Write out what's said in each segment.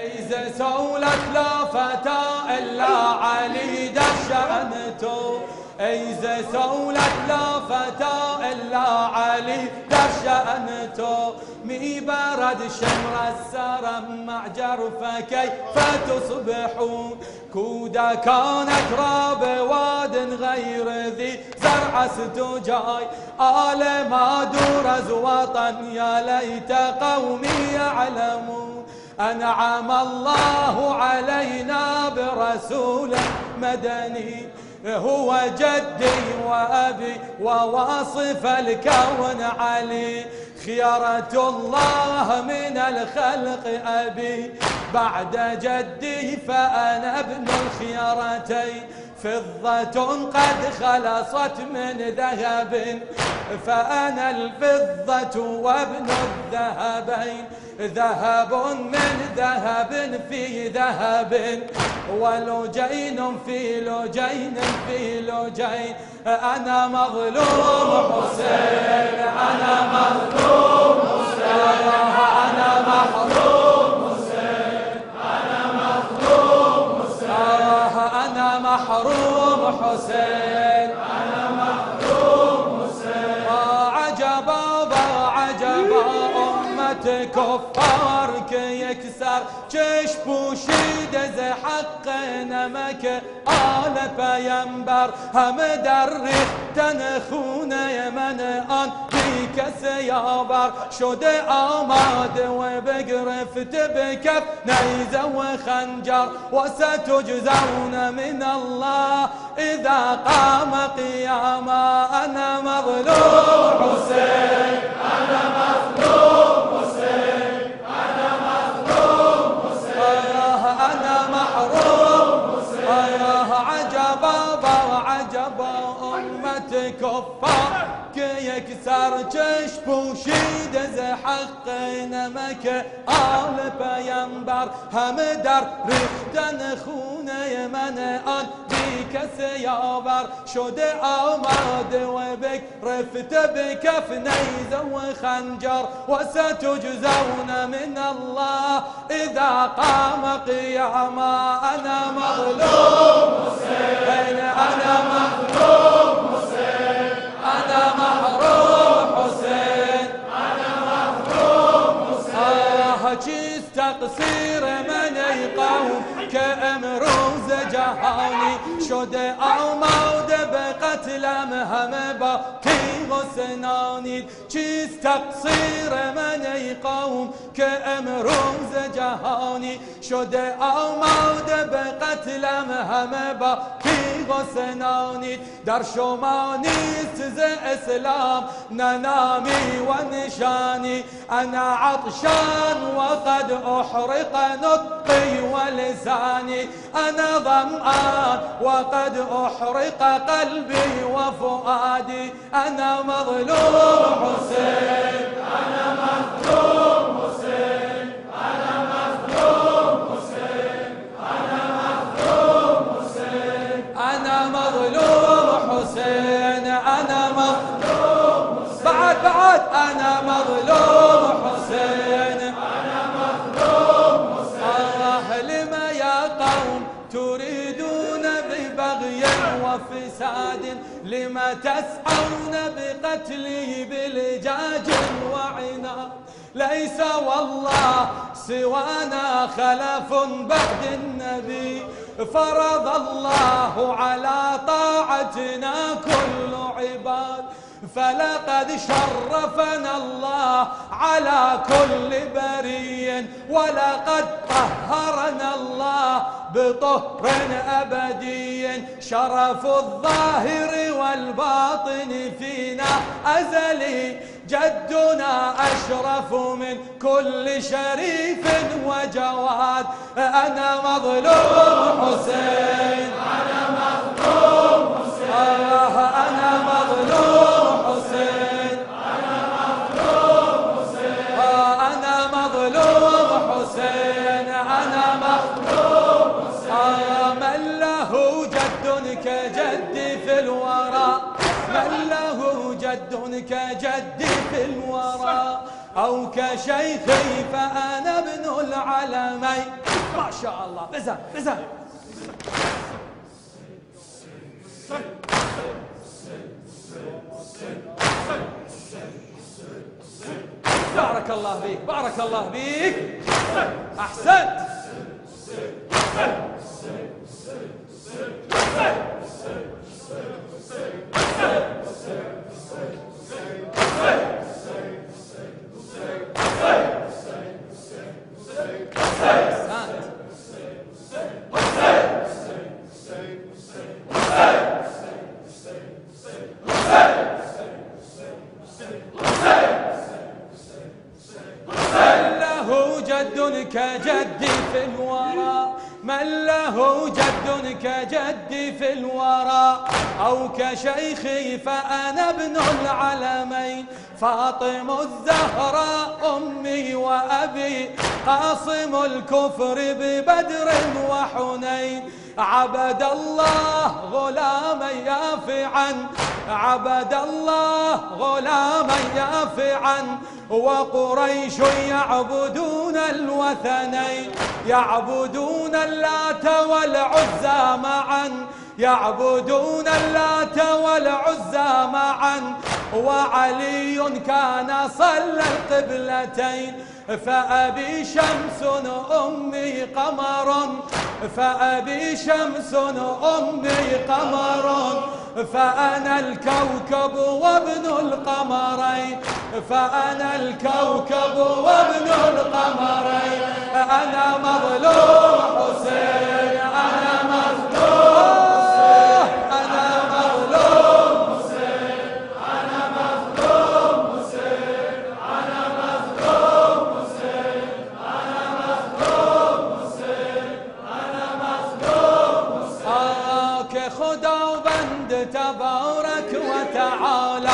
إذا سولت لا فتى إلا علي دشأنته، إذا سولت لا فتى إلا علي دشأنته، مي برد شمر السرم مع جرفه كيف تصبحون، كودا كانت راب واد غير ذي زرع ستجاي، آل ما درز وطن يا ليت قومي يعلمون، أنعم الله علينا برسول مدني، هو جدي وأبي وواصف الكون علي، خيرة الله من الخلق أبي، بعد جدي فأنا ابن الخيرتين، فضة قد خلصت من ذهب، فأنا الفضة وابن الذهبين، ذهب من ذهب في ذهب، ولجين في لجين في لجين، أنا مظلوم حسين، أنا مظلوم حسين، أنا محروم حسين، أنا مظلوم حسين، أنا محروم حسين، أنا محروم حسين، عجبا عجبا أمة كفار يكسر چشم پوشیده ز حق نمک آل پیمبر، همه در ریختن خونه من آن بی کس یاور، شده آماده و بگرفته به کف نیزه و خنجر، و ستجزون من الله اذا قام قیاما، انا مظلوم حسین، انا مظلوم حسین، انا مظلوم حسین، انا محروم حسین، عجبا عجبا امت کفار که یک سر چشم پوشیده ز حق نمک آل پیمبر، همه در ریختن خونه من آن بی کس یاور، شده آماده و بگرفته به کف نیزه و خنجر، و ستجزون من الله اذا قام قیاما، انا مظلوم حسین، انا مظلوم حسین، انا محروم حسین، انا محروم حسین، چیست تقصیر من ای قوم که امروز جهانی شده آماده به قتلم، همه با تیغ و سنانید، چیست تقصیر من ای قوم که امروز جهانی شده آماده به قتلم، همه با تیغ و سنانید، در شما نیست ز اسلام نه نامی و نشانی، انا عطشان وقد احرق نطقي ولساني، انا ظمآن وقد احرق قلبي وفؤادي، انا مظلوم حسين، انا مظلوم حسين، انا مظلوم حسين، انا مظلوم حسين، انا مظلوم حسين، انا مظلوم حسين، بعد انا مظلوم حسين، انا مظلوم حسين، لما يا قوم تريدون ببغي وفساد، لما تسعون بقتله بلجاج وعناد، ليس والله سوانا خلف بعد النبي، فرض الله على طاعتنا كل عباد، فلقد شرفنا الله على كل بري، ولقد طهرنا الله بطهر أبدي، شرف الظاهر والباطن فينا أزلي، جدنا أشرف من كل شريف وجواد، أنا مظلوم حسين، أنا مظلوم حسين، أنا مظلوم حسين، أنا مظلوم حسين، أنا مظلوم حسين، أنا مظلوم حسين، من له جد كجدي في الورى، من له جد كجدي في الورى، أو كشيخي فأنا ابن العلمين، ما شاء الله. بزن بزن. بارك الله بيك بارك الله بيك. أحسنت. كجدي في الورى، من له جد كجدي في الورى، أو كشيخي فأنا ابن العلمين، فاطم الزهراء أمي وأبي، قاصم الكفر ببدر وحنين، عبد الله غلاما يافعا، عبد الله غلاما يافعا، وقريش يعبدون الوثنين، يعبدون اللات والعزى معا، يعبدون اللات والعزى معا، وعلي كان صلى القبلتين، فأبي شمس أمي قمر، فأبي شمس أمي قمر، فأنا الكوكب وابن القمرين، فأنا الكوكب وابن القمرين، أنا مظلوم حسين، أنا مظلوم حسين، أنا مظلوم حسين، أنا مظلوم حسين، أنا مظلوم حسين، أنا مظلوم حسين، أنا مظلوم حسين. که خدا بند تبارک و تعالی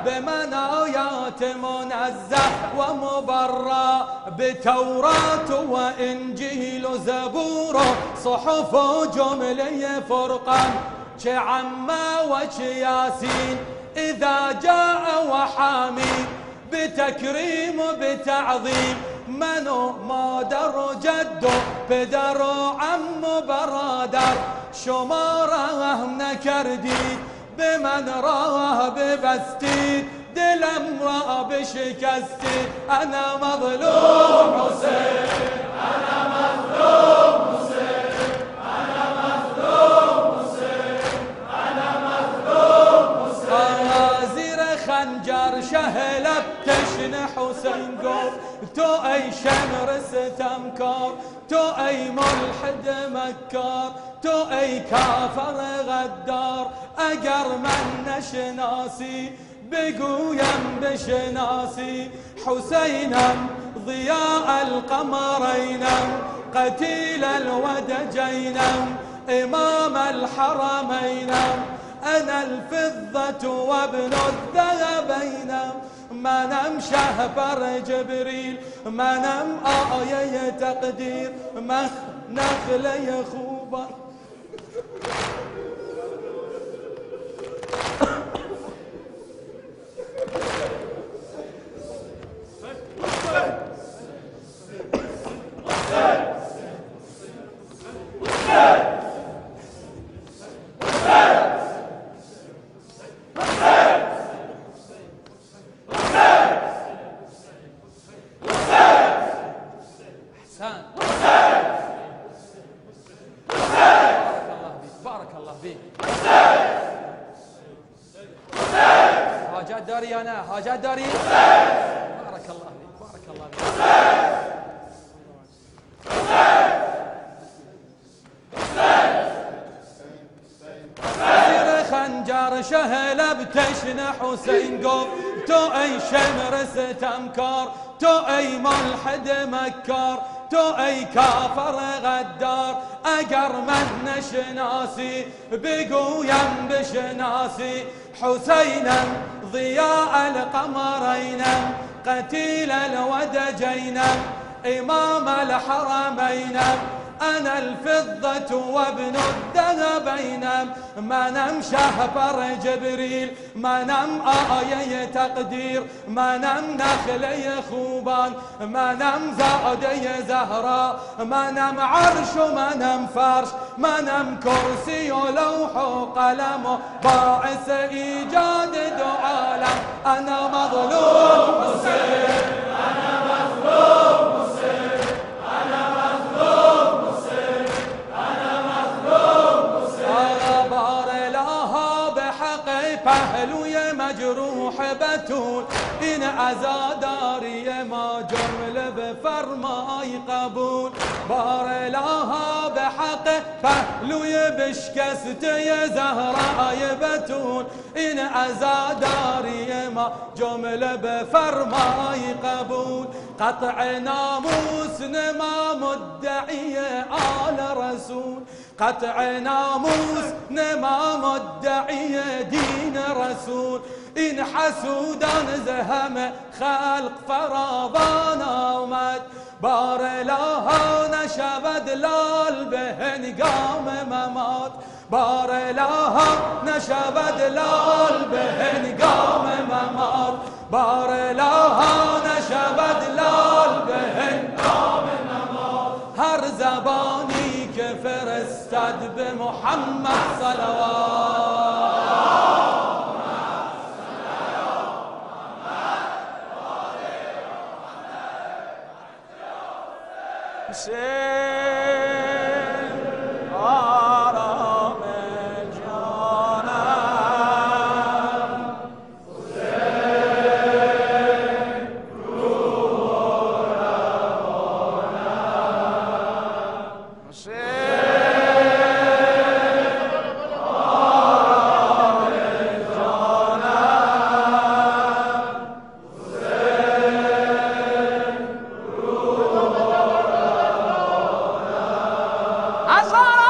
بمنايات منزه ومبرى، بتوراة وإنجيل زبور صحف جملة فرقان، عما وياسين إذا جاء وحامي، بتكريم بتعظيم منو مادر جد پدر عم برادر، شما راه نکردید به من راه ببستید، دلم را بشکستید، انا مظلوم حسین، انا مظلوم حسین، انا مظلوم حسین، انا مظلوم حسین. زیر خنجر شهلب تشن حسین گفت تو ای شمر ستمکار، تو ای ملحد مکار، تو ای کافر غدار، اگر من نشناسی بگویم بشناسی، حسینم ضیاء القمرینم، قتیل الودجینم، امام الحرمینم، انا الفضة وابن الذهبینم، منم شهبر جبریل، منم آیه تقدیر، نخله خوبا. حاجات داري أنا، حاجات داري. بارك الله فيك، بارك الله فيك. زير خنجر شهلب تشن حسين قف، تو أي شمر ستمكار، تو أي ملحد مكار، تو أي كافر غدار، اگر من نشناسی بگویم بشناسی، حسینم ضیاء القمرینم، قتیل الودجینم، امام الحرمینم، أنا الفضة وابن الذهبين ما نم شهبر جبريل ما نم آية تقدير ما نم نخلي خوبان ما نم زادي زهراء ما نم عرش ما نم فرش ما نم كرسي ولوح وقلم باعث إيجاد دو عالم أنا مظلوم حسين أنا مظلوم حسين أنا مظلوم حسين أنا مظلوم حسين بار لها بحق پهلوی مجروح بتول این عزاداری ما جمله بفرمای قبول بار لها بحق پهلوی بشکسته زهرای بتول این عزاداری ما جمله بفرمای قبول قطع ناموس نما مدعی آل رسول قطع ناموس نما مدعی دین رسول این حسودان زهم خلق فراوان آمد بار لها نشود لال به هنگام ممات بار لها نشود لال به هنگام ممات بار لها نشود لال به هنگام ممات هر زبانی که فرستد به محمد صلوات حسین آرام جانم حسین روح روانم حسین آرام جانم حسین روح حسن